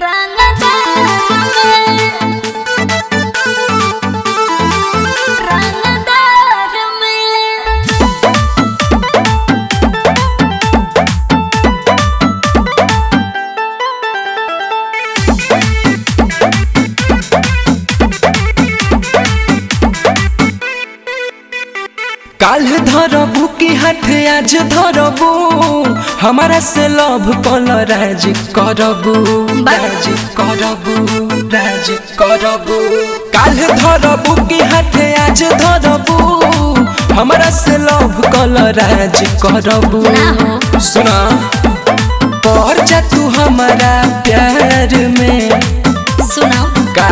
काल धरबू की हाथ आज धरबू हमारा से लव कल राज करबू राज करबू राज करबू। काल धरबू की हाथ आज धरबू हमारा से लव कल राज करबू। सुना पढ़ जा तू हमारा प्यार में। सुना का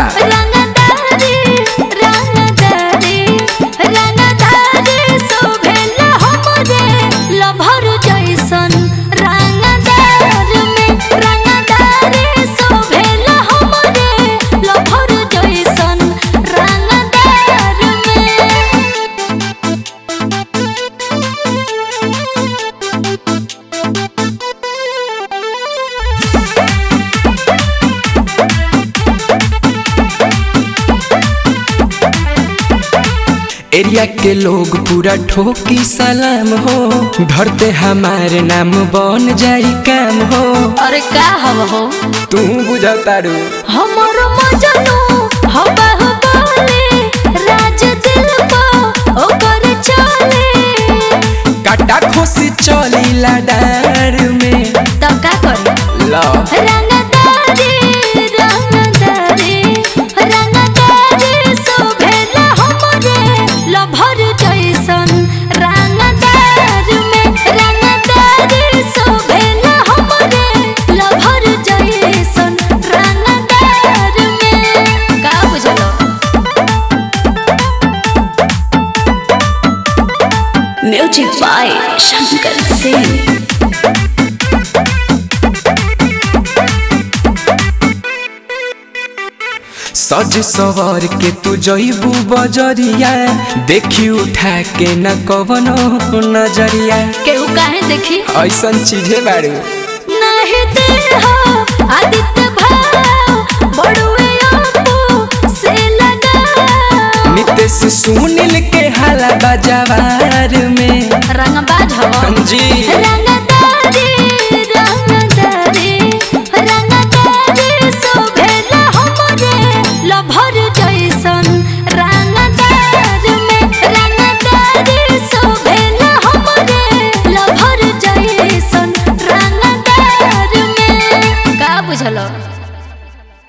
एरिया के लोग पूरा ठोकी सलाम हो धरते हमारे नाम बन जाई काम हो। अरे का हव हो तू बुझा तारू हमारो मजनू हवा हो बोले राज दिल पा ओकर चले काटा खोसी चली लाडार में तो का करे ला रंगदारी सोभेला हमरे लभर जैसन रंगदार में रंगदारी सोभेला हमरे लभर जैसन रंगदार में। का बुझलो म्यूजिक बाय शंकर सिंह। सज सवार के तू जईबू बजरिया देखी उठा के न कवनो नजरिया केहू काहे देखी ऐसन चीजे बारू नहीं दिल हो आदित्य भाव बड़ुए आपू से लगा नितेश सुनील के हाला बाजावार में रंगबाज हवा जी रंगदारी सोभेला हमरे लभर जैसन रंगदार में रंगदारी सोभेला हमरे लभर जैसन रंगदार में। का बुझलो।